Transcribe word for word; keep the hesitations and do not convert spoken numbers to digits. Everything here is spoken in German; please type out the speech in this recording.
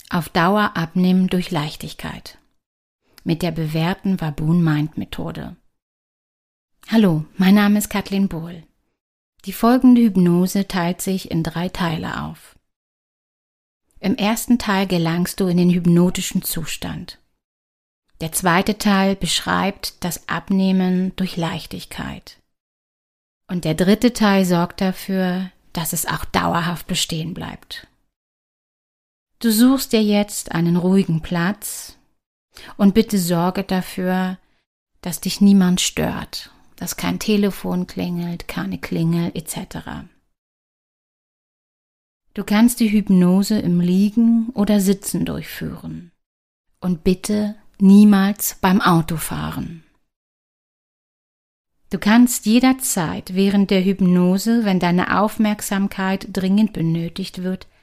Auf Dauer abnehmen durch Leichtigkeit. Mit der bewährten Wabun Mind Methode. Hallo, mein Name ist Kathleen Bohl. Die folgende Hypnose teilt sich in drei Teile auf. Im ersten Teil gelangst du in den hypnotischen Zustand. Der zweite Teil beschreibt das Abnehmen durch Leichtigkeit. Und der dritte Teil sorgt dafür, dass es auch dauerhaft bestehen bleibt. Du suchst dir jetzt einen ruhigen Platz und bitte sorge dafür, dass dich niemand stört, dass kein Telefon klingelt, keine Klingel et cetera. Du kannst die Hypnose im Liegen oder Sitzen durchführen und bitte niemals beim Autofahren. Du kannst jederzeit während der Hypnose, wenn deine Aufmerksamkeit dringend benötigt wird,